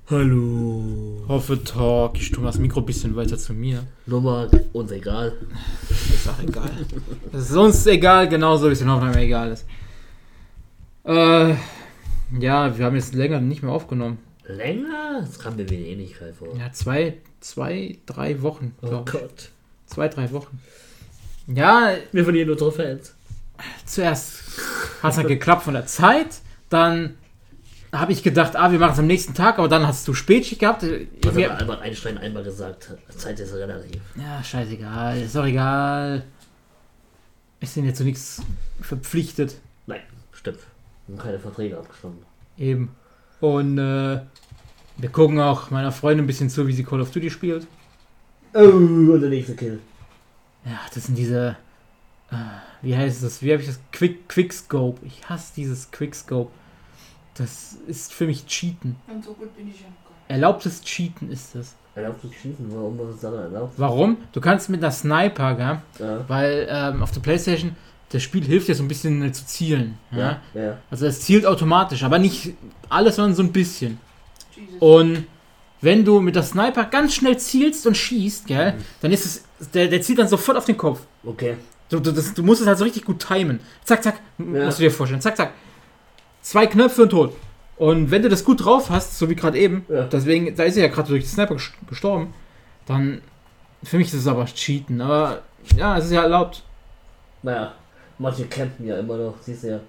Hallo. Hoffe Talk. Ich tue das Mikro ein bisschen weiter zu mir. Nummer uns egal. Ist auch egal. Das ist uns egal, genauso wie es in Hoffenheim egal ist. Ja, wir haben jetzt länger nicht mehr aufgenommen. Länger? Das kam mir wie eine Ähnlichkeit vor. Ja, 3 Wochen. Oh Gott. 2-3 Wochen. Ja, Wir verlieren unsere Fans. zuerst hat es dann geklappt von der Zeit, dann habe ich gedacht, wir machen es am nächsten Tag, aber dann hast du Spätschicht gehabt. Was hat Albert Einstein einmal gesagt? Zeit ist relativ. Ja, scheißegal, ist doch egal. Ich bin jetzt zu nichts verpflichtet. Nein, stimmt. Wir haben keine Verträge abgeschlossen. Eben. Und wir gucken auch meiner Freundin ein bisschen zu, wie sie Call of Duty spielt. Oh, und der nächste Kill. Ja, das sind diese, wie heißt das? Wie habe ich das? Quickscope. Ich hasse dieses Quickscope. Das ist für mich Cheaten. Und so gut bin ich ja noch gar nicht. Erlaubtes Cheaten ist das. Erlaubt zu schießen? Warum muss es dann erlaubt? Warum? Du kannst mit einer Sniper, gell? Ja. Weil auf der Playstation, das Spiel hilft dir so ein bisschen zu zielen. Ja? Ja. Also es zielt automatisch, aber nicht alles, sondern so ein bisschen. Jesus. Und wenn du mit der Sniper ganz schnell zielst und schießt, gell, dann ist es, der zielt dann sofort auf den Kopf. Okay. Du musst es halt so richtig gut timen. Zack, zack, Ja. musst du dir vorstellen. Zack, zack. 2 Knöpfe und tot. Und wenn du das gut drauf hast, so wie gerade eben, Ja. deswegen, da ist er ja gerade durch den Sniper gestorben, dann, für mich ist es aber Cheaten. Aber, ja, es ist ja erlaubt. Naja, manche campen ja immer noch, siehst du ja.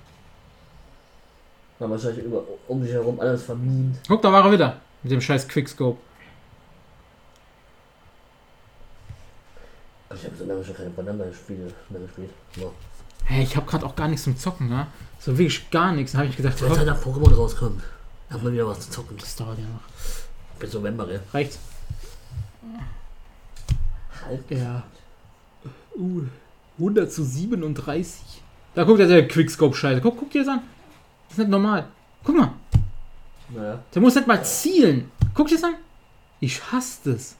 Haben wahrscheinlich um sich herum alles vermint. Guck, da war er wieder. Mit dem scheiß Quickscope. Ich habe so lange schon keine Banana-Spiele mehr gespielt. No. Hey, ich habe gerade auch gar nichts zum Zocken, ne? So wirklich gar nichts. Da habe ich gedacht, Wenn halt nach Pokémon rauskommt, hat man wieder was zu zocken. das dauert ja noch. Bis November, gell? Reicht's? Halt. Ja. 100:37. Da guckt der Quickscope-Scheiße. Guck dir das an. Das ist nicht normal. Guck mal. Naja. Der muss nicht mal zielen. Guck dir das an. Ich hasse das.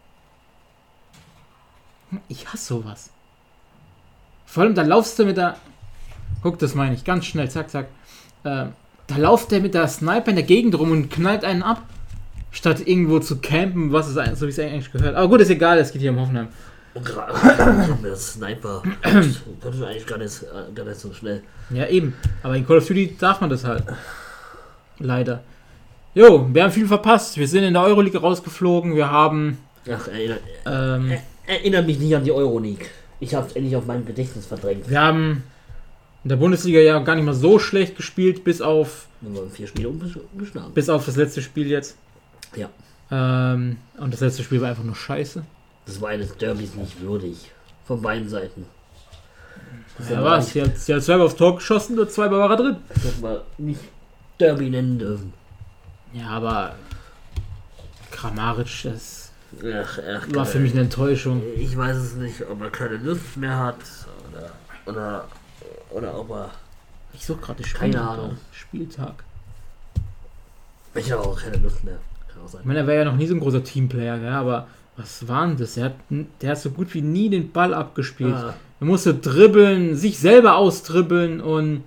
Ich hasse sowas. Vor allem, da laufst du mit der... Guck, das meine ich. Ganz schnell. Zack, zack. Da lauft der mit der Sniper in der Gegend rum und knallt einen ab. Statt irgendwo zu campen, was es so wie es eigentlich gehört. Aber gut, ist egal. Es geht hier um Hoffenheim. Und gerade mit der Sniper. Das ist eigentlich gar nicht so schnell. Ja, eben. Aber in Call of Duty darf man das halt. Leider. Jo, wir haben viel verpasst. Wir sind in der Euroleague rausgeflogen. Wir haben... Ach, erinnert mich nicht an die Euroleague. Ich habe es endlich auf meinem Gedächtnis verdrängt. Wir haben in der Bundesliga ja gar nicht mal so schlecht gespielt, bis auf Wir haben 4 Spiele umgeschlagen. das letzte Spiel jetzt. Ja. Und das letzte Spiel war einfach nur scheiße. Das war eines Derbys nicht würdig. Von beiden Seiten. Das Ja, was? Sie hat 2 aufs Tor geschossen und 2 war er drin. Das hätte man nicht Derby nennen dürfen. Ja, aber Kramaric, das Ach, war für mich eine Enttäuschung. Ich weiß es nicht, ob er keine Lust mehr hat oder ob er. Ich suche gerade Keine Ahnung. Spieltag. Ich habe auch keine Lust mehr. Kann auch sein. Ich meine, er wäre ja noch nie so ein großer Teamplayer, ja, aber was war denn das? Der hat so gut wie nie den Ball abgespielt. Ah, Er musste dribbeln, sich selber austribbeln und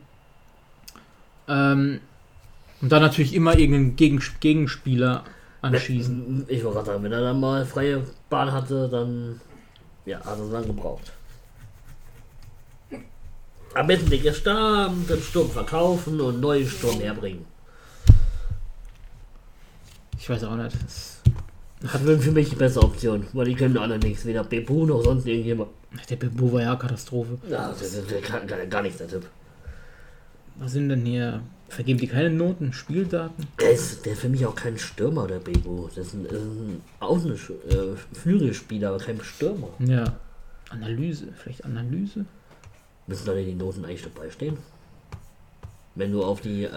dann natürlich immer irgendeinen Gegenspieler anschießen. Ich wollte gerade sagen, wenn er dann mal freie Bahn hatte, dann hat er es dann gebraucht. Am besten den gestammten Sturm verkaufen und neue Sturm herbringen. Ich weiß auch nicht. Das Das wäre für mich die beste Option, weil die können alle nichts, weder Bebu noch sonst irgendjemand. der Bebu war ja Katastrophe. Ja, der kann gar nichts, der Typ. Was sind denn hier? Vergeben die keine Noten? Spieldaten? Der ist für mich auch kein Stürmer, der Bebu. Das ist auch ein Flügelspieler, aber kein Stürmer. Ja. Analyse. Vielleicht Analyse? Müssen da die Noten eigentlich dabei stehen? Wenn du auf die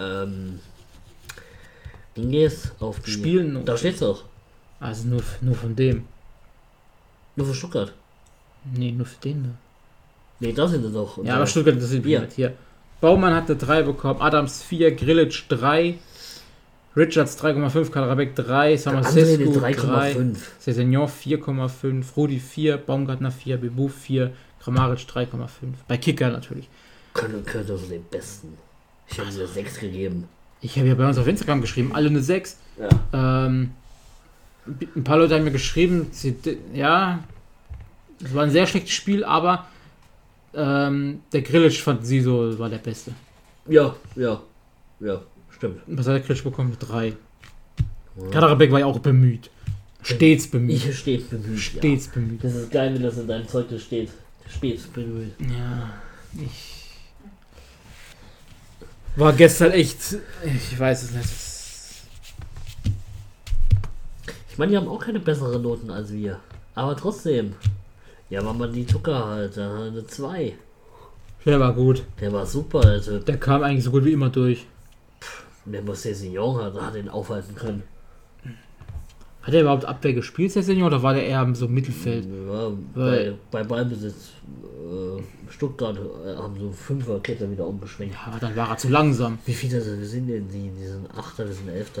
Ding gehst, auf die Spielnoten. Da steht's doch. Also nur von dem. Nur für Stuttgart. Nee, nur für den da. Nee, da sind sie doch. Und Ja, aber Stuttgart, das sind wir nicht. Hier. Baumann hatte 3 bekommen, Adams 4, Grilic 3, Richards 3,5, Kaderabek 3, Samasescu 3, 3,5. Cessignon 4,5, Rudi 4, Baumgartner 4, Bebu 4, Kramaric 3,5. Bei Kicker natürlich. Könnte so den besten. Ich habe dir 6 gegeben. Ich habe ja bei uns auf Instagram geschrieben, alle eine 6. Ja. Ein paar Leute haben mir geschrieben, ja, es war ein sehr schlechtes Spiel, aber der Grilic fand sie so, war der Beste. Ja, stimmt. Was hat der Grilic bekommen? 3. Ja. Kaderabek war ja auch bemüht. Stets bemüht. Ich stets bemüht. Stets bemüht. Das ist geil, wie das in deinem Zeugnis steht. Stets bemüht. Ja, ich war gestern echt, ich weiß es nicht. Ich meine, die haben auch keine besseren Noten als wir. Aber trotzdem. Ja, war man die Zucker halt. Eine 2. Der war gut. Der war super, also. Der kam eigentlich so gut wie immer durch. Der muss der Senior hat ihn aufhalten können. Hat er überhaupt Abwehr gespielt, der Senior, oder war der eher so im Mittelfeld? Ja, bei Ballbesitz Stuttgart haben so 5er-Kette wieder umgeschwenkt. Ja, aber dann war er zu langsam. Wie viele sind denn die? Die sind 8er, wir sind 11.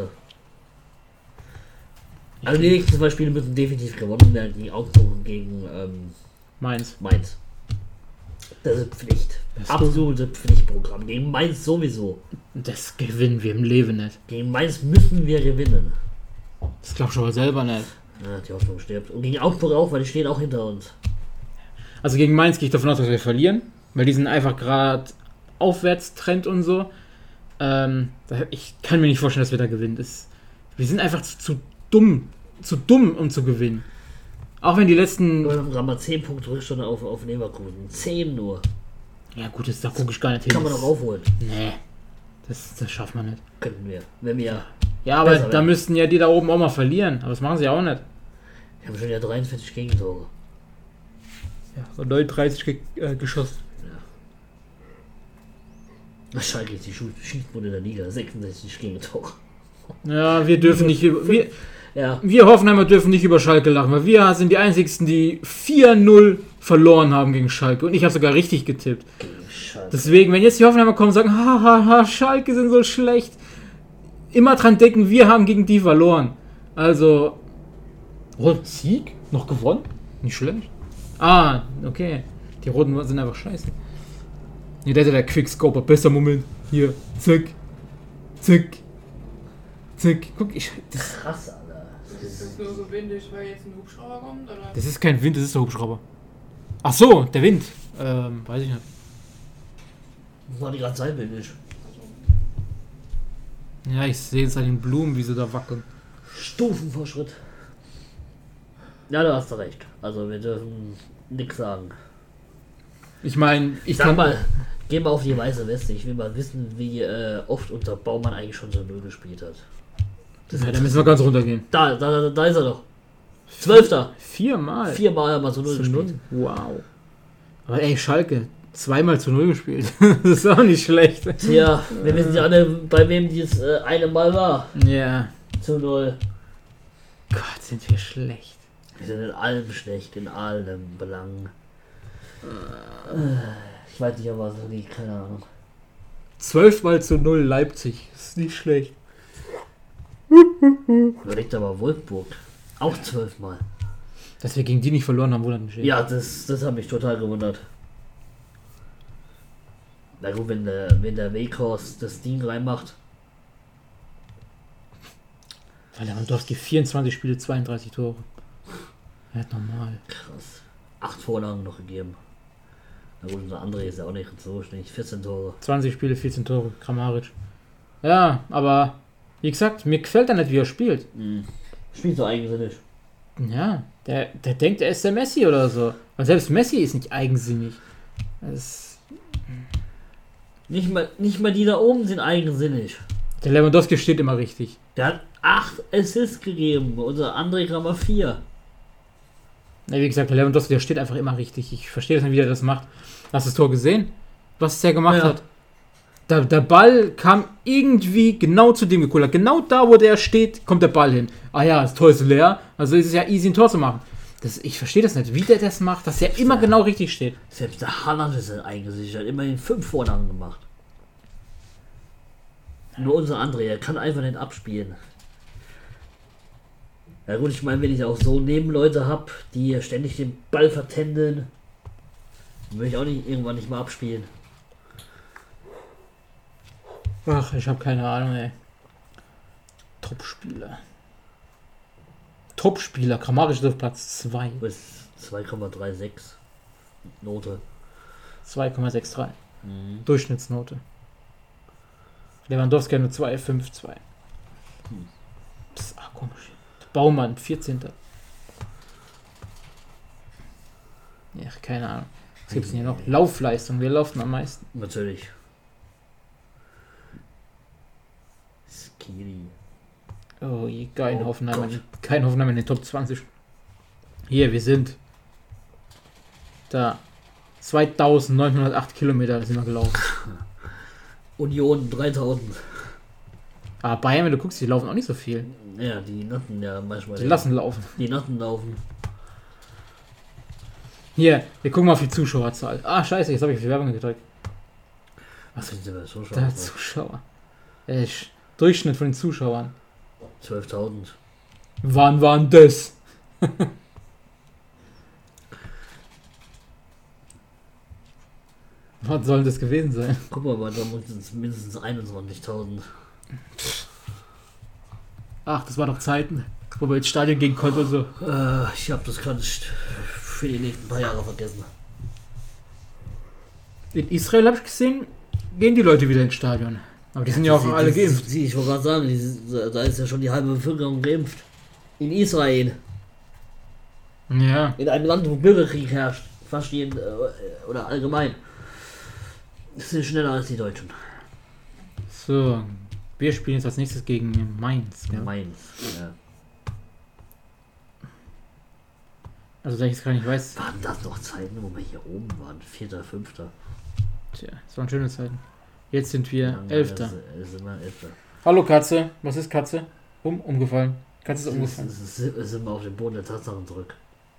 Also die nächsten 2 Spiele müssen definitiv gewonnen werden, gegen Augsburg und gegen Mainz. Das ist Pflicht. Das ist Absolute Pflichtprogramm. Gegen Mainz sowieso. Das gewinnen wir im Leben nicht. Gegen Mainz müssen wir gewinnen. Das glaubst du aber selber nicht. Ja, die Hoffnung stirbt. Und gegen Augsburg auch, weil die stehen auch hinter uns. Also gegen Mainz gehe ich davon aus, dass wir verlieren, weil die sind einfach gerade Aufwärtstrend und so. Ich kann mir nicht vorstellen, dass wir da gewinnen. Wir sind einfach zu dumm, um zu gewinnen. Auch wenn die letzten... Wir haben mal 10 Punkte Rückstand auf Leverkusen. 10 nur. Ja gut, da gucke ich gar nicht hin. Kann man doch aufholen. Nee, das schafft man nicht. Könnten wir. Wenn wir... Ja, aber besser da werden. müssten ja die da oben auch mal verlieren. Aber das machen sie ja auch nicht. Wir haben schon ja 43 Gegentore. Ja, und 39 geschossen. Schalke ist die Schießbude der Liga. 66 Gegentore. Ja, wir dürfen nicht... Ja. Wir Hoffenheimer dürfen nicht über Schalke lachen, weil wir sind die einzigsten, die 4-0 verloren haben gegen Schalke. Und ich habe sogar richtig getippt. Schalke. Deswegen, wenn jetzt die Hoffenheimer kommen und sagen, hahaha, Schalke sind so schlecht, immer dran denken, wir haben gegen die verloren. Also, Sieg? Noch gewonnen? Nicht schlecht. Ah, okay. Die Roten sind einfach scheiße. Hier, der Quickscoper, bester Moment. Hier, zack, zack, zack. Guck, Krass, Alter. Ist das nur so windig, weil jetzt ein Hubschrauber kommt? Oder? das ist kein Wind, das ist der Hubschrauber. Ach so, der Wind. Weiß ich nicht. Das war die ganze Zeit windig. Ja, ich sehe es an den Blumen, wie sie da wackeln. Stufenvorschritt. Ja, da hast du recht. Also wir dürfen nichts sagen. Ich meine, Sag mal, gehen wir auf die weiße Weste. Ich will mal wissen, wie oft unser Baumann eigentlich schon so 0 gespielt hat. Ja, da müssen wir ganz runtergehen. Da ist er doch. 12. 4-mal. 4-mal haben wir so 0 zu 0. gespielt. Wow. Aber ey, Schalke, 2-mal zu 0 gespielt. Das ist auch nicht schlecht. Tja, wir wissen ja alle, bei wem dieses eine Mal war. Ja. Zu 0. Gott, sind wir schlecht. Wir sind in allem schlecht, in allen Belangen. Ich weiß nicht, aber so liegt, keine Ahnung. 12-mal zu 0 Leipzig. Das ist nicht schlecht. Überlegt aber Wolfsburg. Auch 12-mal. Dass wir gegen die nicht verloren haben, wundert mich. Ja, das hat mich total gewundert. Na gut, wenn der Weghorst das Ding reinmacht. Weil Lewandowski 24 Spiele, 32 Tore. Ja, normal. Krass. 8 Vorlagen noch gegeben. Na gut, unser André ist ja auch nicht so schlecht. 14 Tore. 20 Spiele, 14 Tore. Kramaric. Ja, aber wie gesagt, mir gefällt er nicht, wie er spielt. Spielt so eigensinnig. Ja, der denkt, er ist der Messi oder so. Und selbst Messi ist nicht eigensinnig. Das, Nicht mal die da oben sind eigensinnig. der Lewandowski steht immer richtig. Der hat 8 Assists gegeben. Unser André kam mal 4. Ja, wie gesagt, der Lewandowski, der steht einfach immer richtig. Ich verstehe das nicht, wie er das macht. Hast du das Tor gesehen? Was der gemacht Ja. hat? Der Ball kam irgendwie genau zu dem gekullert. Genau da, wo der steht, kommt der Ball hin. Ah ja, das Tor ist leer. Also ist es ja easy, ein Tor zu machen. Ich verstehe das nicht, wie der das macht, dass er immer genau richtig steht. Selbst der Haaland ist eingesichert. Immerhin 5 Vorlagen gemacht. Nur unser André, er kann einfach nicht abspielen. Ja gut, ich meine, wenn ich auch so Nebenleute habe, die ständig den Ball vertändeln, dann will ich auch nicht irgendwann nicht mal abspielen. Ach, ich habe keine Ahnung, ey. Top-Spieler. Top-Spieler, grammatisch auf Platz 2. Bis 2,36 Note. 2,63. Durchschnittsnote. Lewandowski hat nur 2,52. Das ist komisch. Baumann, 14. Ja, keine Ahnung. Was gibt es denn hier noch? Laufleistung. Wir laufen am meisten. Natürlich. Skiri. Oh, je, kein Oh Hoffenheim Gott. in den Top 20. Hier, wir sind da. 2908 Kilometer sind wir gelaufen. Union 3000. Aber Bayern, wenn du guckst, die laufen auch nicht so viel. Ja, die Natten ja manchmal. Die lassen laufen. Die Natten laufen. Hier, wir gucken mal auf die Zuschauerzahl. Ah, scheiße, jetzt habe ich auf die Werbung gedrückt. Was sind denn so schon? Der Zuschauer. Durchschnitt von den Zuschauern. 12.000. Wann waren das? Was soll das gewesen sein? Guck mal, da sind mindestens 21.000. Ach, das war doch Zeiten, wo wir ins Stadion gehen konnten und so. Ich habe das ganz für die nächsten paar Jahre vergessen. In Israel habe ich gesehen, gehen die Leute wieder ins Stadion. Aber die sind ja auch alle geimpft. Ich wollte gerade sagen, da ist ja schon die halbe Bevölkerung geimpft. In Israel. Ja. In einem Land, wo Bürgerkrieg herrscht. Fast jeden, oder allgemein. Sind schneller als die Deutschen. So, wir spielen jetzt als nächstes gegen Mainz. Ja? Mainz, ja. Also, da ich jetzt gar nicht weiß. Waren das noch Zeiten, wo wir hier oben waren? 4., 5. Tja, das waren schöne Zeiten. Jetzt sind wir 11. Sind wir 11. Hallo Katze. Was ist Katze? Umgefallen. Katze ist umgefallen. Sind wir auf den Boden der Tatsachen zurück.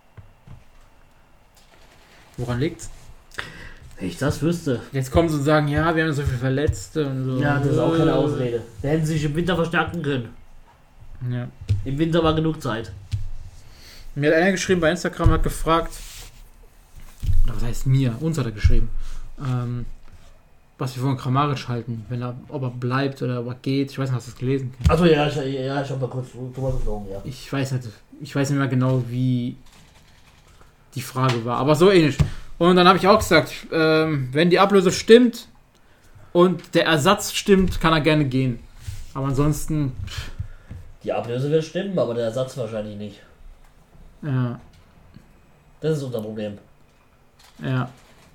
Woran liegt's? Wenn ich das wüsste. Jetzt kommen sie und sagen, ja, wir haben so viele Verletzte und so. Ja, das ist auch keine Ausrede. Da hätten sie sich im Winter verstärken können. Ja. Im Winter war genug Zeit. Mir hat einer geschrieben bei Instagram, hat gefragt, oder was heißt mir, uns hat er geschrieben, was wir von Kramaric halten, ob er bleibt oder ob er geht. Ich weiß nicht, hast du das gelesen? Achso, ja, ich habe da kurz drüber geflogen, ja. Ich weiß nicht mehr genau, wie die Frage war, aber so ähnlich. Und dann habe ich auch gesagt, wenn die Ablöse stimmt und der Ersatz stimmt, kann er gerne gehen. Aber ansonsten... Die Ablöse wird stimmen, aber der Ersatz wahrscheinlich nicht. Ja. Das ist unser Problem. Ja.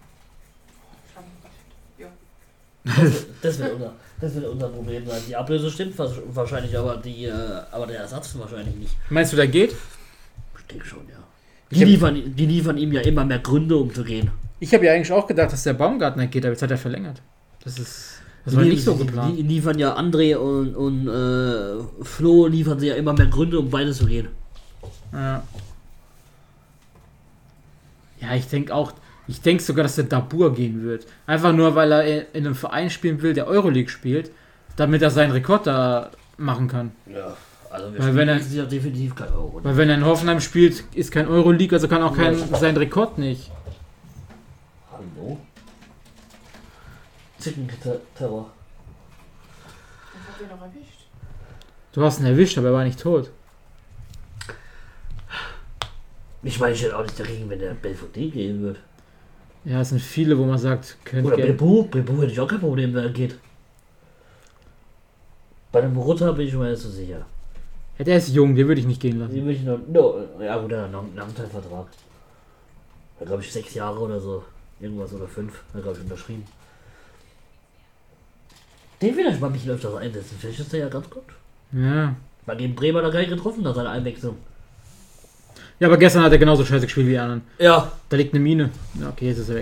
Das wird unser Problem sein. Die Ablöse stimmt wahrscheinlich, aber der Ersatz wahrscheinlich nicht. Meinst du, der geht? Ich denke schon, ja. Die liefern ihm ja immer mehr Gründe, um zu gehen. Ich habe ja eigentlich auch gedacht, dass der Baumgartner geht, aber jetzt hat er verlängert. Das war nicht so geplant. Die liefern ja André und Flo liefern sie ja immer mehr Gründe, um beide zu gehen. Ja. Ja, ich denke sogar, dass der Dabur gehen wird. Einfach nur, weil er in einem Verein spielen will, der Euroleague spielt, damit er seinen Rekord da machen kann. Ja, also ist ja definitiv kein Euro. Weil wenn er in Hoffenheim spielt, ist kein Euroleague, also kann auch sein Rekord nicht. Hallo? Zickenterror. Ich hab den noch erwischt. Du hast ihn erwischt, aber er war nicht tot. Ich meine, ich hätte auch nicht dagegen, wenn der Belfodil gehen wird. Ja, es sind viele, wo man sagt, könnte Oder gerne. Bebu hätte ich auch kein Problem, wenn er geht. Bei dem Rutter bin ich mir nicht so sicher. Ja, der ist jung, den würde ich nicht gehen lassen. Den würde ich noch. No, ja gut, er hat einen Langzeitvertrag. Da glaube ich 6 Jahre oder so. Irgendwas oder 5. Da glaube ich unterschrieben. Den vielleicht mal mich öfters einsetzen. Vielleicht ist der ja ganz gut. Ja. Bei gegen Bremer da gar nicht getroffen nach seiner Einwechslung. Ja, aber gestern hat er genauso scheiße gespielt wie die anderen. Ja. Da liegt eine Mine. Ja, okay, jetzt ist er weg.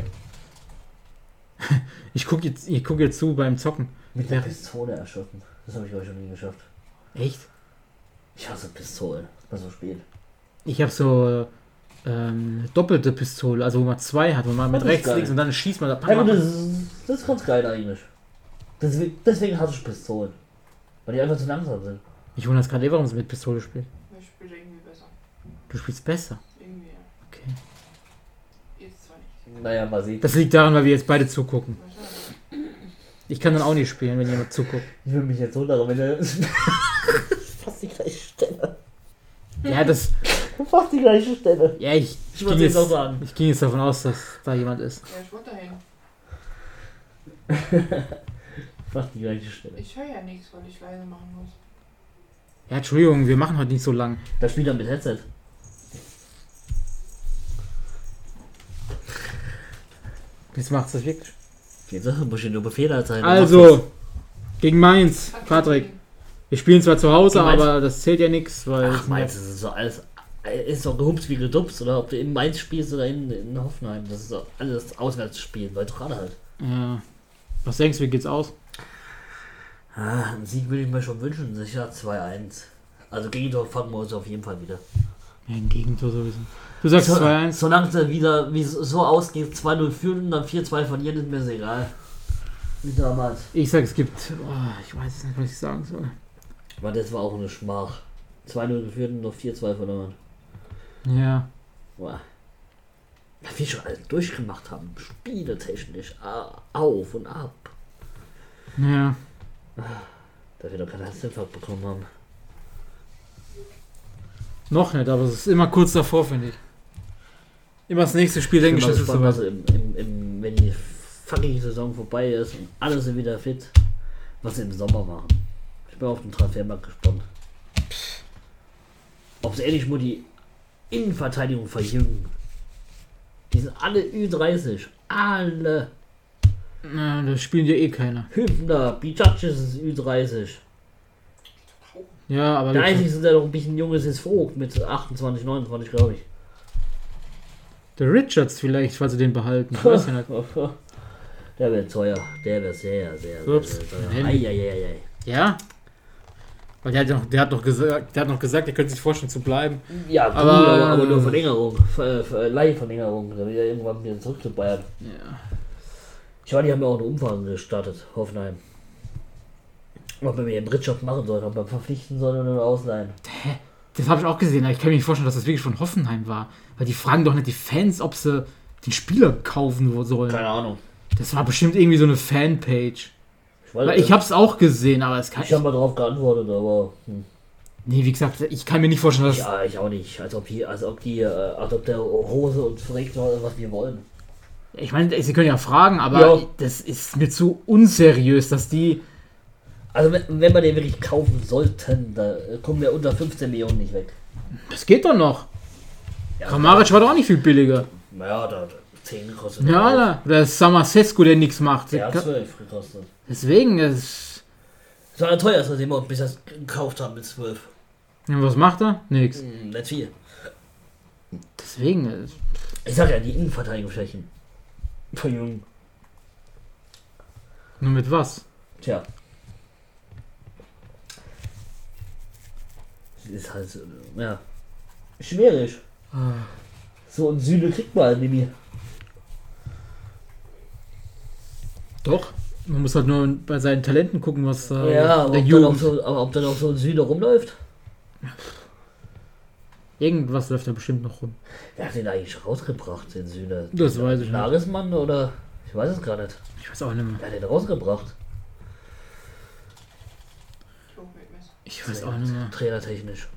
Ich guck jetzt zu beim Zocken. Mit der Pistole erschossen. Das habe ich euch schon nie geschafft. Echt? Ich hasse Pistolen. Das so spät. Ich habe so doppelte Pistole, also wo man 2 hat, wo man mit Das ist rechts, geil. links und dann schießt man da. Ja, gut, das ist ganz geil eigentlich. Deswegen hasse ich Pistolen. Weil die einfach zu langsam sind. Ich wundere jetzt gerade, warum sie mit Pistole spielt. Ich spiele irgendwie besser. Du spielst besser. Irgendwie, ja. Okay. Jetzt zwar nicht. Naja, mal sehen. Das liegt daran, weil wir jetzt beide zugucken. Wahrscheinlich. Ich kann dann auch nicht spielen, wenn jemand zuguckt. Ich würde mich jetzt wundern, wenn der. Was Ja, das. Fast die gleiche Stelle. Ja, ich würde ging jetzt jetzt auch sagen. Ich ging jetzt davon aus, dass da jemand ist. Ja, ich wollte dahin. Fast die gleiche Stelle. Ich höre ja nichts, weil ich leise machen muss. Ja, Entschuldigung, wir machen heute nicht so lang. Da spielt er mit Headset. Jetzt macht's das wirklich. Geht so, muss ich nur Befehle sein. Also, gegen Mainz, Hat Patrick. gesehen. Wir spielen zwar zu Hause, Gegen Mainz? aber das zählt ja nichts, weil. Ach, Mainz, das ist so alles. Ist doch gehupst wie gedupst, oder ob du in Mainz spielst oder in Hoffenheim. Das ist doch alles Auswärtsspiel, neutral halt. Ja. Was denkst du, wie geht's aus? Einen Sieg würde ich mir schon wünschen, sicher 2-1. Also Gegentor fangen wir uns auf jeden Fall wieder. Ja, ein Gegentor sowieso. Du sagst 2-1. Solange es wieder wie es so ausgeht, 2-0 führen und dann 4-2 verlieren, ist mir das egal. Wie damals. Ich sag, es gibt. Oh, ich weiß es nicht, was ich sagen soll. Aber das war auch eine Schmach. 2-0 geführt und noch 4-2 verloren. Ja. Boah. Was wir schon alles durchgemacht haben. Spieletechnisch. Auf und ab. Ja. Da wir doch keinen Herzinfarkt bekommen haben. Noch nicht, aber es ist immer kurz davor, finde ich. Immer das nächste Spiel, denke ich, bin das mal ist gespannt, so. was wenn die fucking Saison vorbei ist und alle sind wieder fit, was sie im Sommer machen. Ich bin auf den Transfermarkt gespannt. Ob sie endlich mal die Innenverteidigung verjüngen. Die sind alle Ü30. Alle. Na, da spielen ja eh keiner. Hübner, Bicacis ist Ü30. Ja, aber. Der einzige, der noch ein bisschen jung ist, ist Vogt mit 28, 29, glaube ich. Der Richards vielleicht, falls sie den behalten. Ich weiß ja nicht. Der wird teuer. Der wird sehr, sehr, sehr, Ups. sehr teuer. Eieieiei. Ja? Weil der hat noch gesagt, er könnte sich vorstellen zu bleiben. Ja, gut, Aber- aber nur Verlängerung. Leihverlängerung. Da wieder irgendwann wieder zurück zu Bayern. Ja. Ich meine, die haben ja auch eine Umfrage gestartet, Hoffenheim. Ob wir einen Bridgeshop machen sollen, ob wir verpflichten sollen oder ausleihen. Das habe ich auch gesehen, aber ich kann mir nicht vorstellen, dass das wirklich von Hoffenheim war. Weil die fragen doch nicht die Fans, ob sie den Spieler kaufen sollen. Keine Ahnung. Das war bestimmt irgendwie so eine Fanpage. weiß Weil ich habe es auch gesehen, aber es kann Ich habe mal drauf geantwortet, aber. Nee, wie gesagt, ich kann mir nicht vorstellen, dass. Ja, ich auch nicht. Als ob der Hose und fragt, was wir wollen. Ich meine, sie können ja fragen, aber Ja. das ist mir zu unseriös, dass die. Also, wenn wir den wirklich kaufen sollten, da kommen wir unter 15 Millionen nicht weg. Das geht doch noch. Ja, Kramaric war doch auch nicht viel billiger. Naja, da 10 gekostet. Ja, da. Oder Samasescu, der nichts macht. Der hat 12 gekostet. Deswegen, es. Das war der teuerste, den wir bis jetzt gekauft haben mit 12. Ja, was macht er? Nix. Nicht viel. Deswegen. Ich sag ja, die Innenverteidigung schwächen. Verjüngen. Nur mit was? Tja. Ist halt, ja, schwierig. So ein Sühne kriegt man halt nicht mehr. Doch. Man muss halt nur bei seinen Talenten gucken, was Ja, aber der ob dann auch so ein Sühne rumläuft. Irgendwas läuft da bestimmt noch rum. Wer hat den eigentlich rausgebracht, den Sühne? Das weiß ich nicht. Nagelsmann oder? Ich weiß es gar nicht. Ich weiß auch nicht mehr. Wer hat den rausgebracht? Ich weiß auch nicht mehr. Trainertechnisch.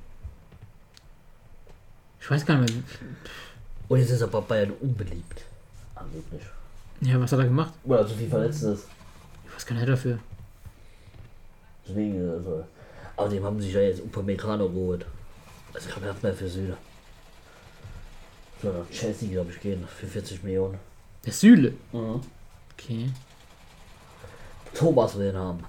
Ich weiß gar nicht mehr. Und jetzt ist er bei Bayern unbeliebt. Angeblich. Ja, was hat er gemacht? Oder so viel verletzt ist. Ich weiß gar nicht dafür. Deswegen, also. Aber dem haben sich ja jetzt Upamecano geholt. Also kann man mehr für Süle. Soll nach Chelsea, glaube ich, gehen. Für 40 Millionen. Der Süle. Mhm. Okay. Thomas will ihn haben.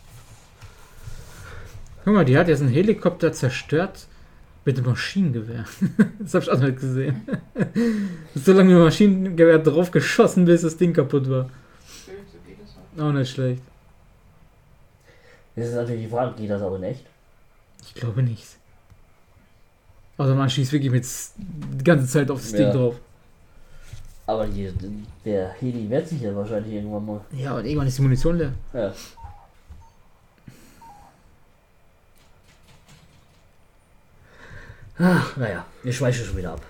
Guck mal, die hat jetzt einen Helikopter zerstört mit dem Maschinengewehr. Das habe ich auch nicht gesehen. So lange mit dem Maschinengewehr drauf geschossen, bis das Ding kaputt war. Auch nicht schlecht. Jetzt ist natürlich die Frage, geht das auch in echt? Ich glaube nicht. Also man schießt wirklich mit die ganze Zeit auf das Ding Ja. drauf. Aber der Heli wehrt sich ja wahrscheinlich irgendwann mal. Ja, und irgendwann ist die Munition leer. Ja. Ach, naja, wir schweichen schon wieder ab.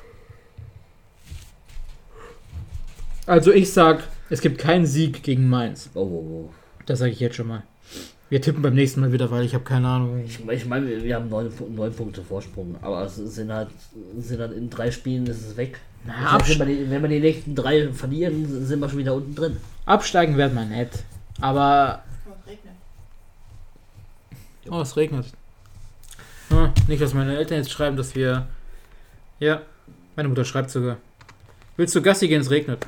Also ich sag, es gibt keinen Sieg gegen Mainz. Oh. Das sage ich jetzt schon mal. Wir tippen beim nächsten Mal wieder, weil ich habe keine Ahnung. Ich meine, wir haben 9 Punkte Vorsprung, aber es sind halt in 3 Spielen ist es weg. Na, Das heißt, wenn wir die nächsten 3 verlieren, sind wir schon wieder unten drin. absteigen werden wir nicht. Aber. Oh, es regnet. Oh, es regnet. Nicht, dass meine Eltern jetzt schreiben, dass wir. Ja, meine Mutter schreibt sogar. Willst du Gassi gehen, es regnet?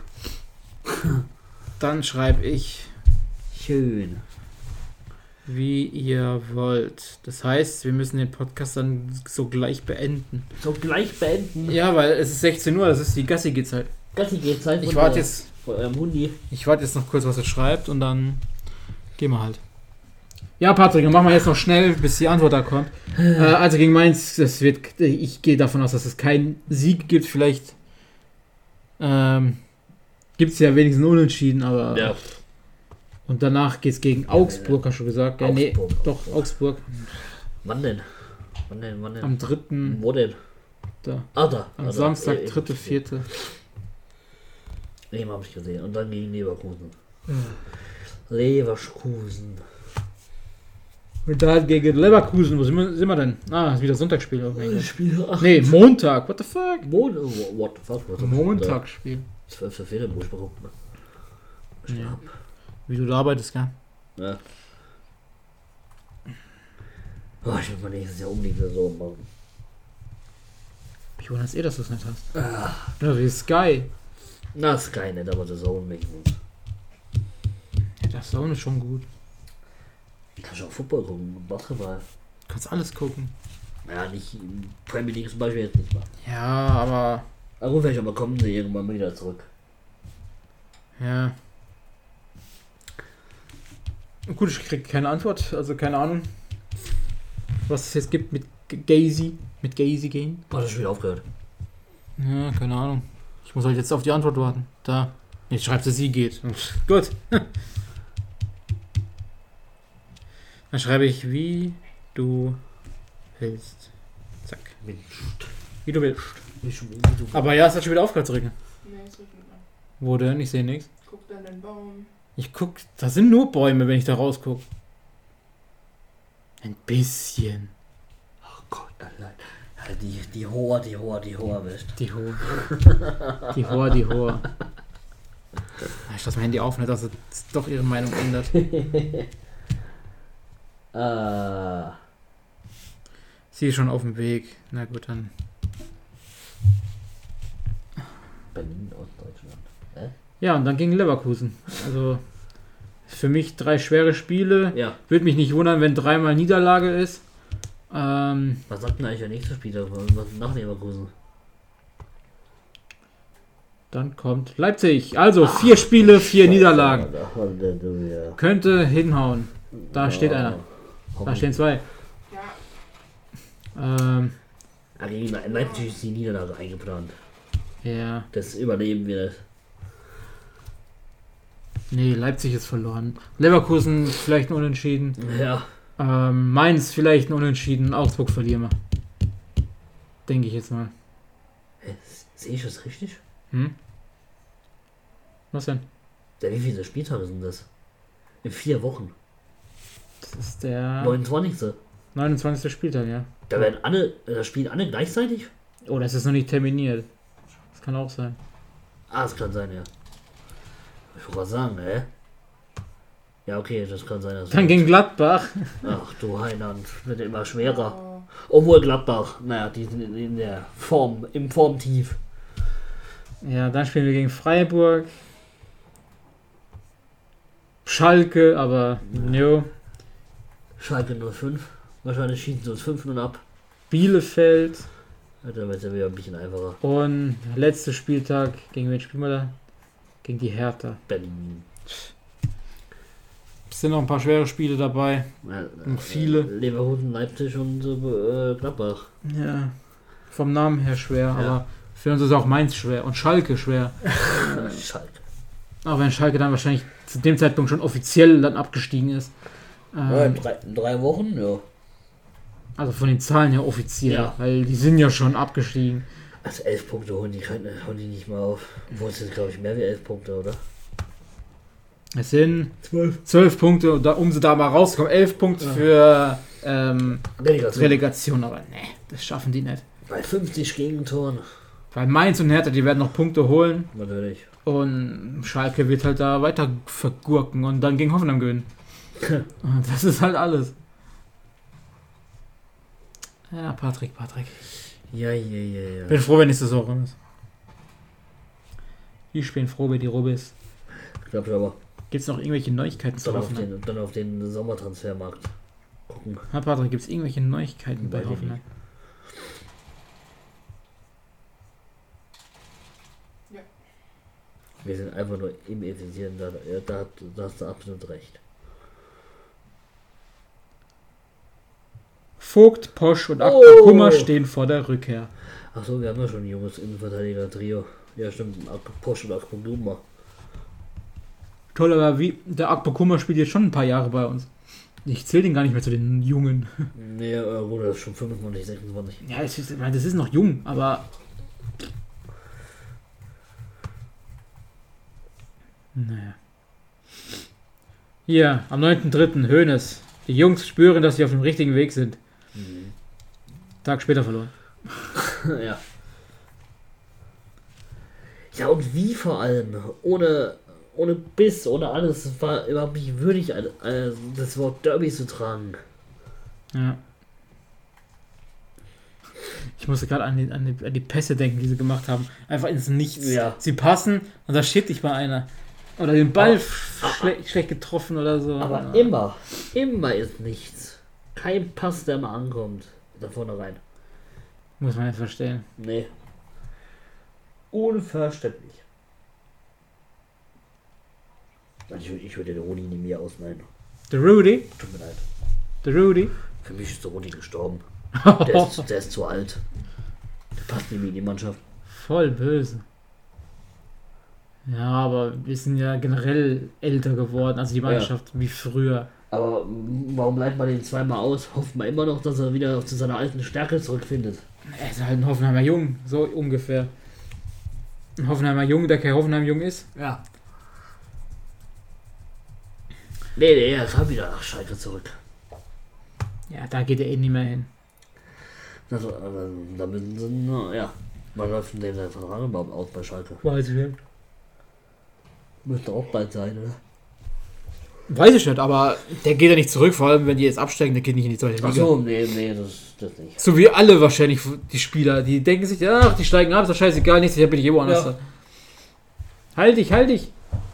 Dann schreibe ich, Schön. wie ihr wollt. Das heißt, wir müssen den Podcast dann sogleich beenden. So gleich beenden. Ja, weil es ist 16 Uhr, das ist die Gassi-Geht-Zeit. Gassi geht Zeit Ich warte jetzt, von eurem Hundi. noch kurz, was er schreibt und dann gehen wir halt. Ja, Patrick, dann machen wir jetzt noch schnell, bis die Antwort da kommt. Also gegen Mainz, ich gehe davon aus, dass es keinen Sieg gibt. Vielleicht gibt es ja wenigstens einen Unentschieden, aber... Ja. Und danach geht es gegen Augsburg, hast du gesagt? Ja, nee, Augsburg. doch, Augsburg. Wann denn? Am 3. Wo denn? Da. Ah, da. Am Samstag, 3., 4. Nee, hab ich gesehen. Und dann gegen Leverkusen. Leverkusen. Und dann gegen Leverkusen, wo sind wir denn? Ah, ist wieder Sonntagsspiel. Okay. Spiel 8. Nee, Montag, what the fuck? What the fuck? Montagsspiel. 12. Februar, muss ich mal gucken. Ja. Wie du da arbeitest, gell? Ja. Oh, ich will mal nächstes Jahr unbedingt so machen. Ich wundere dass du es nicht hast. Ja, wie Sky. Na, Sky nicht, aber das auch nicht gut. Ja, das Zone ist schon gut. Kannst du auch Football gucken, Basketball. Du kannst alles gucken. Naja, nicht Premier League zum Beispiel jetzt nicht mal. Ja, aber... Aber gut, vielleicht aber kommen sie irgendwann mal wieder zurück. Ja. Gut, ich krieg keine Antwort, also keine Ahnung, was es jetzt gibt mit Gazy gehen. Oh, das Spiel aufgehört. Ja, keine Ahnung. Ich muss halt jetzt auf die Antwort warten. Da. Jetzt schreibt sie geht. Gut. Dann schreibe ich, wie du willst. Zack. Wie du willst. Aber ja, es hat schon wieder aufgehört zu regnen. Nee, es regnet noch. Wo denn? Ich sehe nichts. Guck dann den Baum. Ich guck, da sind nur Bäume, wenn ich da rausgucke. Ein bisschen. Oh Gott, allein. Ja, die Hoa wisst. Die Hoa. Die Hoa. Ich lasse mein Handy auf, nicht, dass es doch ihre Meinung ändert. Sie ist schon auf dem Weg. Na gut, dann. Berlin, Ostdeutschland. Ja, und dann gegen Leverkusen. Also für mich 3 schwere Spiele. Ja. Würde mich nicht wundern, wenn 3-mal Niederlage ist. Was sagt denn eigentlich der nächste Spieler? Was nach Leverkusen? Dann kommt Leipzig. Also 4 Spiele, 4 Niederlagen. Halleluja. Könnte hinhauen. Da steht einer. Da stehen 2. Ja, Gegen Leipzig ist die Niederlage eingeplant. Ja. Das überleben wir nicht. Nee, Leipzig ist verloren. Leverkusen vielleicht ein Unentschieden. Ja. Mainz vielleicht ein Unentschieden. Augsburg verlieren wir. Denke ich jetzt mal. Sehe ich das richtig? Hm? Was denn? Wie viele Spieltage sind das? In 4 Wochen. Das ist der 29. 29. Spieltag, ja. Da werden da spielen alle gleichzeitig? Oh, das ist noch nicht terminiert. Das kann auch sein. Ah, das kann sein, ja. Ich wollte gerade sagen, Ja, okay, das kann sein. Dass Dann gegen Gladbach. Ach du Heiland, wird immer schwerer. oh, Obwohl Gladbach, naja, die sind in der Form, im Formtief. Ja, dann spielen wir gegen Freiburg. Schalke, aber jo. Schalke 05. Wahrscheinlich schießen sie uns 5-0 ab. Bielefeld. Ja, dann wird es ja wieder ein bisschen einfacher. Und letzter Spieltag, gegen wen spielen wir da? Gegen die Hertha. Berlin. Es sind noch ein paar schwere Spiele dabei. Noch viele. Leverkusen, Leipzig und Gladbach. Ja. Vom Namen her schwer, Ja. aber für uns ist auch Mainz schwer und Schalke schwer. Schalke. Auch wenn Schalke dann wahrscheinlich zu dem Zeitpunkt schon offiziell dann abgestiegen ist. Ja, in 3 Wochen, ja. Also von den Zahlen her offiziell, Ja. weil die sind ja schon abgestiegen. Also 11 Punkte holen die nicht mal auf. Obwohl es jetzt, glaube ich, mehr wie 11 Punkte, oder? Es sind 12 Punkte, um sie da mal rauszukommen. 11 Punkte für Relegation, aber ne, das schaffen die nicht. Bei 50 Gegentoren. Weil Mainz und Hertha, die werden noch Punkte holen. Natürlich. Und Schalke wird halt da weiter vergurken und dann gegen Hoffenheim gewinnen. Und das ist halt alles. Ja, Patrick. Ja. Bin froh, wenn die Saison rum ist. Ich bin froh, wenn die rum ist. Ich glaube aber. Gibt es noch irgendwelche Neuigkeiten zu Hoffenheim? Dann auf den Sommertransfermarkt gucken. Herr Patrick, gibt es irgendwelche Neuigkeiten bei Hoffenheim? Ja. Wir sind einfach nur im Effizient, da hast du absolut recht. Vogt, Posch und Akpakuma stehen vor der Rückkehr. Achso, wir haben ja schon ein junges Innenverteidiger-Trio. Ja, stimmt, Posch und Akpakuma. Toll, aber der Akpakuma spielt jetzt schon ein paar Jahre bei uns. Ich zähle den gar nicht mehr zu den Jungen. Nee, gut, das ist schon 25, 26. Ja, das ist noch jung, aber... Naja. Hier, am 9.3. Hoeneß. Die Jungs spüren, dass sie auf dem richtigen Weg sind. Tag später verloren. Ja. Ja, und wie vor allem? Ohne Biss, ohne alles. Es war überhaupt nicht würdig, das Wort Derby zu tragen. Ja. Ich musste gerade an die Pässe denken, die sie gemacht haben. Einfach ins Nichts. Ja. Sie passen und da steht nicht mal einer. Oder den Ball schlecht getroffen oder so. Aber ja. immer ist nichts. Kein Pass, der mal ankommt. Da vorne rein. Muss man nicht verstehen. Nee. Unverständlich. Ich würde den Rudi nie mehr ausleihen. Der Rudy? Tut mir leid. Der Rudy? Für mich ist der Rudi gestorben. Der ist zu alt. Der passt nicht mehr in die Mannschaft. Voll böse. Ja, aber wir sind ja generell älter geworden, also die Mannschaft wie früher. Aber warum bleibt man den zweimal aus? Hofft man immer noch, dass er wieder zu seiner alten Stärke zurückfindet. Er ist halt ein Hoffenheimer Jung, so ungefähr. Ein Hoffenheimer Jung, der kein Hoffenheim Jung ist. Ja. Nee, er ist wieder nach Schalke zurück. Ja, da geht er eh nicht mehr hin. Also, da müssen sie, ja. Wann läuft denn der Vertrag überhaupt aus bei Schalke? Weiß ich nicht. Müsste auch bald sein, oder? Weiß ich nicht, aber der geht ja nicht zurück, vor allem wenn die jetzt absteigen, der geht nicht in die zweite Liga. Achso, nee, das nicht. So wie alle wahrscheinlich, die Spieler, die denken sich, ach, die steigen ab, ist doch scheißegal, nächstes Jahr bin ich eh woanders. Ja. Halt dich!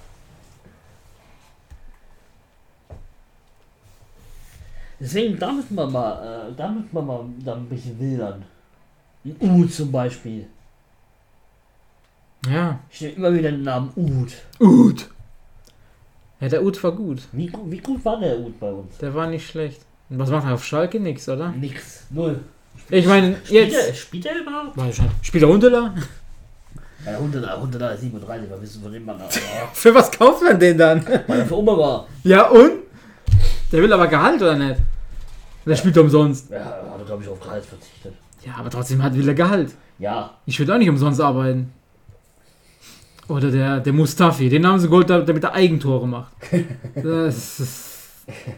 Deswegen, da müssen wir mal da ein bisschen wildern. Ein zum Beispiel. Ja. Ich nehme immer wieder den Namen Uth. Ja, der Uth war gut. Wie gut war der Uth bei uns? Der war nicht schlecht. Und was macht er auf Schalke? Nix, oder? Nix. Null. Ich meine, jetzt... Spielt er überhaupt? Weiß ich nicht. Spielt er Hundeler? Ja, Hundeler ist 37, was wissen von dem Mann? Für was kauft man den dann? Weil er für Oma war. Ja, und? Der will aber Gehalt, oder nicht? Der spielt umsonst. Ja, er hat, glaube ich, auf Gehalt verzichtet. Ja, aber trotzdem will er Gehalt. Ja. Ich würde auch nicht umsonst arbeiten. Oder der Mustafi, den haben sie geholt, damit er Eigentore macht. Das ist...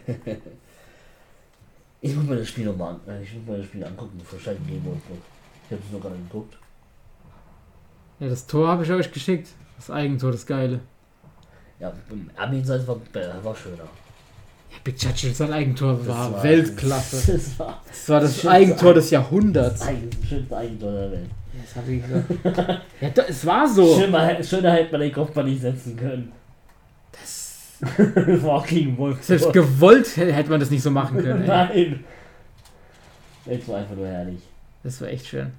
Ich muss mir das Spiel nochmal angucken, bevor Schalke gegen Wolfsburg. Ich habe es noch gar nicht geguckt. Ja, das Tor habe ich euch geschickt. Das Eigentor, das Geile. Ja, Armin-Seite war schöner. Ja, Big Churchill, sein Eigentor war Weltklasse. Das war das Eigentor des Jahrhunderts. Das schönste Eigentor der Welt. Das habe ich gesagt. Ja, es war so. Schöner hätte man den Kopfball nicht setzen können. Das war auch gegen Wolfsburg. Selbst gewollt hätte man das nicht so machen können. Nein. Das war einfach nur herrlich. Das war echt schön.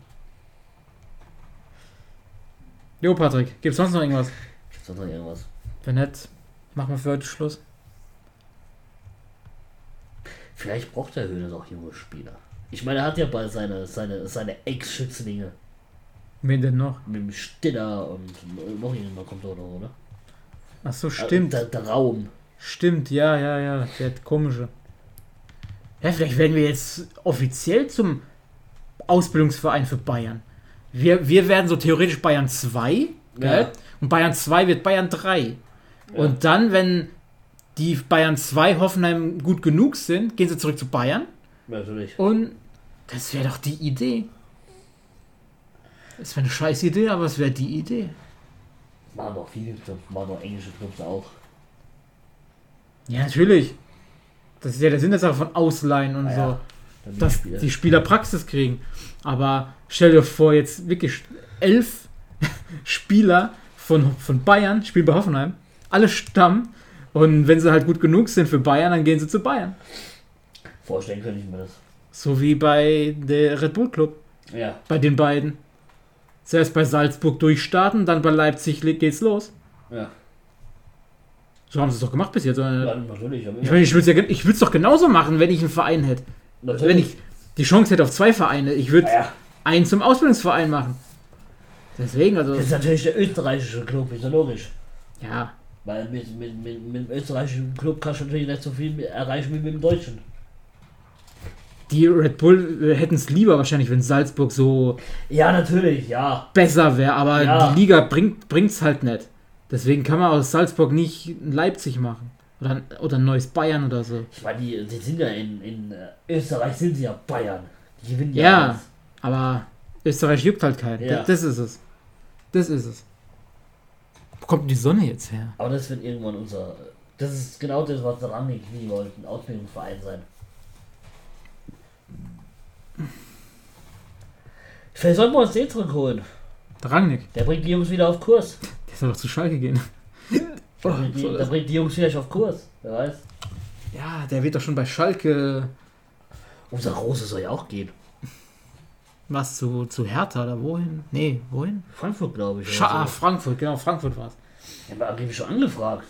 Jo, Patrick, gibt's sonst noch irgendwas? Wenn nicht, machen wir für heute Schluss. Vielleicht braucht der Höhne auch junge Spieler. Ich meine, er hat ja bald seine Ex-Schützlinge. Wen denn noch? Mit dem Stiller und noch jemand kommt auch noch, oder? Ach so, stimmt. Der Raum. Stimmt, ja. Der komische. Ja, vielleicht werden wir jetzt offiziell zum Ausbildungsverein für Bayern. Wir werden so theoretisch Bayern 2, gell? Und Bayern 2 wird Bayern 3. Ja. Und dann, wenn die Bayern 2 Hoffenheim gut genug sind, gehen sie zurück zu Bayern. Natürlich. Und das wäre doch die Idee. Das wäre eine scheiß Idee, aber es wäre die Idee. Machen doch viele Clubs, machen doch englische Clubs auch. Ja, natürlich. Das ist ja der Sinn der Sache von Ausleihen und Ah so. ja, dann Dass Spieler. die Spieler Praxis kriegen. Aber stell dir vor, jetzt wirklich 11 Spieler von Bayern spielen bei Hoffenheim. Alle Stamm. Und wenn sie halt gut genug sind für Bayern, dann gehen sie zu Bayern. Vorstellen könnte ich mir das. So wie bei der Red Bull Club. Ja. Bei den beiden. Zuerst bei Salzburg durchstarten, dann bei Leipzig geht's los. Ja. So haben sie es doch gemacht bis jetzt. Oder? Ja, natürlich. Ich meine, ich würde es doch genauso machen, wenn ich einen Verein hätte. natürlich. Wenn ich die Chance hätte auf 2 Vereine. Ich würde Ja. einen zum Ausbildungsverein machen. Deswegen, also. Das ist natürlich der österreichische Club, ist ja logisch. Ja. Weil mit dem österreichischen Club kannst du natürlich nicht so viel erreichen wie mit dem deutschen. Die Red Bull hätten es lieber wahrscheinlich, wenn Salzburg so Ja, natürlich, ja. besser wäre, aber Ja. die Liga bringt's halt nicht. Deswegen kann man aus Salzburg nicht ein Leipzig machen. Oder ein neues Bayern oder so. Ich meine, die sind ja in Österreich sind sie ja Bayern. Die gewinnen Ja, alles. aber Österreich juckt halt keinen. Ja. Das ist es. Das ist es. Wo kommt denn die Sonne jetzt her? Aber das wird irgendwann unser. Das ist genau das, was der Rangnick nie wollte, ein Ausbildungsverein sein. Vielleicht sollten wir uns den zurückholen. Der Rangnick. Der bringt die Jungs wieder auf Kurs. Der soll doch zu Schalke gehen. Der bringt die Jungs vielleicht auf Kurs. Wer weiß. Ja, der wird doch schon bei Schalke Unser Große soll ja auch gehen. was zu Hertha oder wohin? Nee, wohin? Frankfurt, glaube ich. oder so. Frankfurt, genau, Frankfurt war es. Ja, aber angeblich schon angefragt.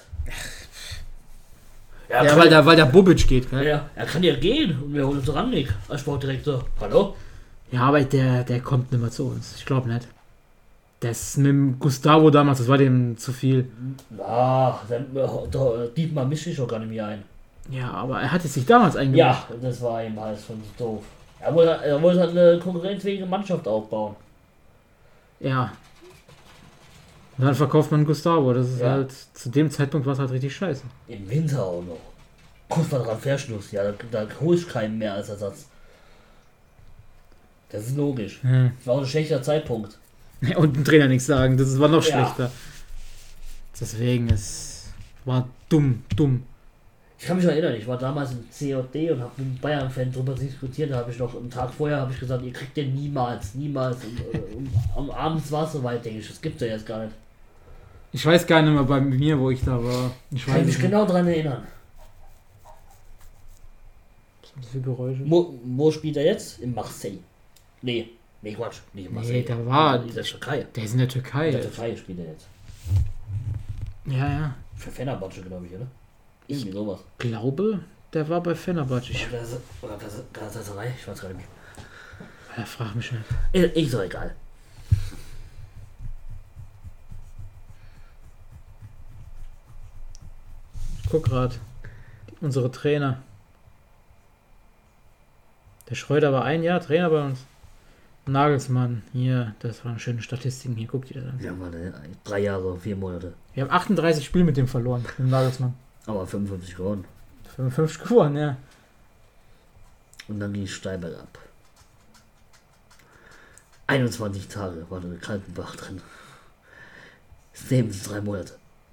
Ja, kann weil der Bobic geht, gell? ja, er kann ja gehen und wir holen uns Rangnick als Sportdirektor. Hallo? Ja, aber der kommt nicht mehr zu uns. Ich glaube nicht. Das mit dem Gustavo damals, das war dem zu viel. Ach, Dietmar mischt sich auch gar nicht mehr ein. Ja, aber er hatte sich damals eingemischt. Ja, das war ihm halt schon so doof. Er wollte halt eine konkurrenzfähige Mannschaft aufbauen. Ja. Und dann verkauft man Gustavo. Das ist Ja. halt, zu dem Zeitpunkt war es halt richtig scheiße. Im Winter auch noch. Kurz vor Transferschluss, ja, da hol ich keinen mehr als Ersatz. Das ist logisch. Hm. Das war auch ein schlechter Zeitpunkt. Und dem Trainer nichts sagen, das war noch Ja. schlechter. Deswegen, es war dumm. Ich kann mich noch erinnern, ich war damals im COD und habe mit einem Bayern-Fan drüber diskutiert. Da habe ich noch einen Tag vorher habe ich gesagt, ihr kriegt den niemals. Und abends war es soweit, denke ich. Das gibt's ja jetzt gar nicht. Ich weiß gar nicht mehr bei mir, wo ich da war. Ich Kann weiß ich mich nicht mehr. genau daran erinnern. Was sind das für Geräusche? Wo spielt er jetzt? In Marseille. Nee, Quatsch. Nicht in Marseille. Nee, da war- In der Türkei. Der ist in der In Türkei. der Türkei spielt er jetzt. Ja. Für Fenerbahce, glaube ich, oder? Irgendwie sowas. Glaube, der war bei Fenerbahce. Oder Galatasaray, ich weiß gar nicht mehr. Ja, frag mich nicht. Ist doch egal. Ich guck grad. Unsere Trainer. Der Schreuder war 1 Jahr Trainer bei uns. Nagelsmann, hier, das waren schöne Statistiken. Hier, guckt ihr das an. Wir haben mal 3 Jahre, 4 Monate. Wir haben 38 Spiele mit dem verloren, mit dem Nagelsmann. Aber 55 gewonnen. 55 gewonnen, ja. Und dann ging es steil bergab. 21 Tage war der Kaltenbach drin. Stevens 3 Monate.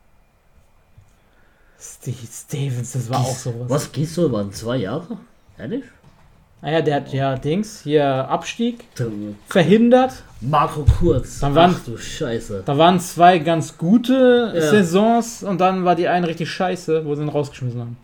Steve Stevens, das war auch sowas. Was gehst du? Waren 2 Jahre? Ehrlich? Naja, der hat ja Dings, hier Abstieg verhindert. Marco Kurz. Dann waren- Ach du Scheiße. Da waren 2 ganz gute Ja. Saisons und dann war die eine richtig scheiße, wo sie ihn rausgeschmissen haben.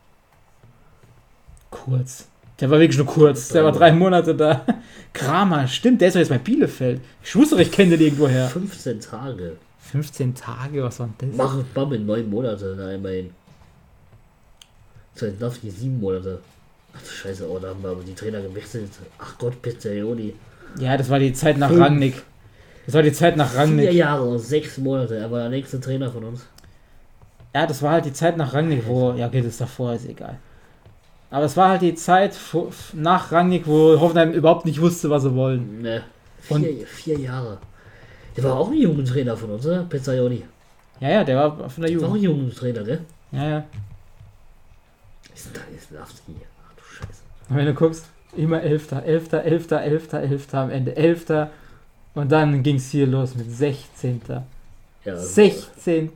Kurz. Der war wirklich nur kurz. Der war 3 Monate da. Kramer, stimmt, der ist doch jetzt bei Bielefeld. Ich wusste doch, ich kenne den irgendwoher. 15 Tage. 15 Tage, was war denn das? Mach es mal mit 9 Monate, na immerhin. Sandowski 7 Monate. Ach du Scheiße, oh, da haben wir aber die Trainer gewechselt. Ach Gott, Pizzaioli. Ja, das war die Zeit nach 5. Rangnick. Das war die Zeit nach 4 Rangnick. Jahre und 6 Monate. Er war der nächste Trainer von uns. Ja, das war halt die Zeit nach Rangnick, wo. Ja, okay, das davor ist egal. Aber es war halt die Zeit nach Rangnick, wo Hoffenheim überhaupt nicht wusste, was sie wollen. Ne, Und- 4 Jahre. Der war auch ein junger Trainer von uns, oder? Pizzaioli. Ja, der war von der Das war auch ein Jugend. Jugendtrainer, gell? Ja. Ist denn da jetzt Lafti? Ach du Scheiße. Und wenn du guckst, immer 11. am Ende 11. Und dann ging es hier los mit 16. Ja, 16.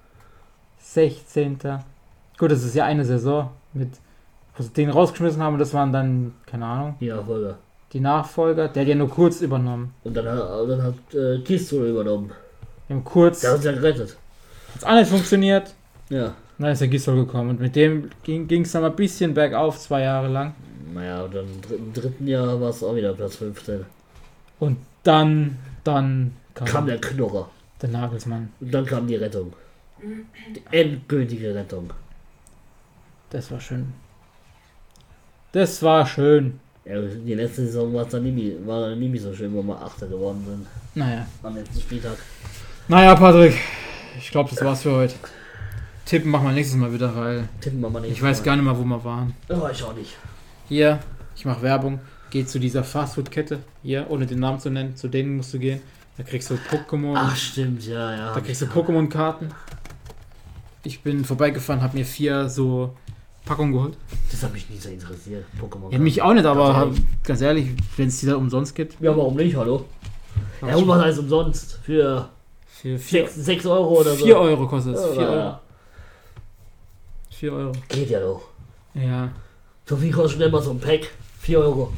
Gut, das ist ja eine Saison, wo sie den rausgeschmissen haben und das waren dann, keine Ahnung, Ja, Folger. die Nachfolger. Der hat ja nur kurz übernommen. Und dann hat Kistro übernommen. Die haben kurz, Der hat uns ja gerettet. hat's auch nicht funktioniert. Ja. Und dann ist der Gisdol gekommen und mit dem ging es dann mal ein bisschen bergauf, 2 Jahre lang. Naja, und dann im dritten Jahr war es auch wieder Platz 15. Und dann Kam der Knorrer. der Nagelsmann. Und dann kam die Rettung. Die endgültige Rettung. Das war schön. Das war schön. Ja, die letzte Saison war dann nie so schön, wo wir Achter geworden sind. Naja. Am letzten Spieltag. Naja, Patrick. Ich glaube, das war's für heute. Tippen machen wir nächstes Mal wieder, weil Tippen wir mal nicht. ich weiß gar nicht mehr, wo wir waren. Oh, ich auch nicht. Hier, ich mache Werbung. Geh zu dieser Fastfood-Kette. Hier, ohne den Namen zu nennen. Zu denen musst du gehen. Da kriegst du Pokémon. Ach, stimmt, ja. Da kriegst du Pokémon-Karten. Ich bin vorbeigefahren, habe mir 4 so Packungen geholt. Das hat mich nie so interessiert. Pokémon. Ja, mich auch nicht, aber ganz ehrlich, wenn es die da umsonst gibt. Ja, warum nicht, hallo? Ja, und was heißt umsonst? Für Für 6 Euro oder so. 4 Euro kostet es. Ja, 4 Euro. ja. 4 Euro. Geht ja doch. Ja. So viel kostet schnell mal so ein Pack. 4 Euro.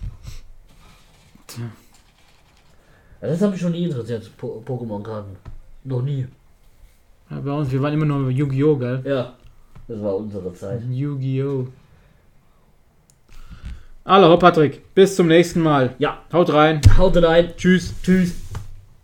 Tja. Ja, das hat mich schon nie interessiert, Pokémon-Karten. Noch nie. Ja, bei uns, wir waren immer nur Yu-Gi-Oh!, gell? Ja, das war unsere Zeit. Yu-Gi-Oh! Hallo, Patrick. Bis zum nächsten Mal. Ja, Haut rein. haut rein. Tschüss. Tschüss.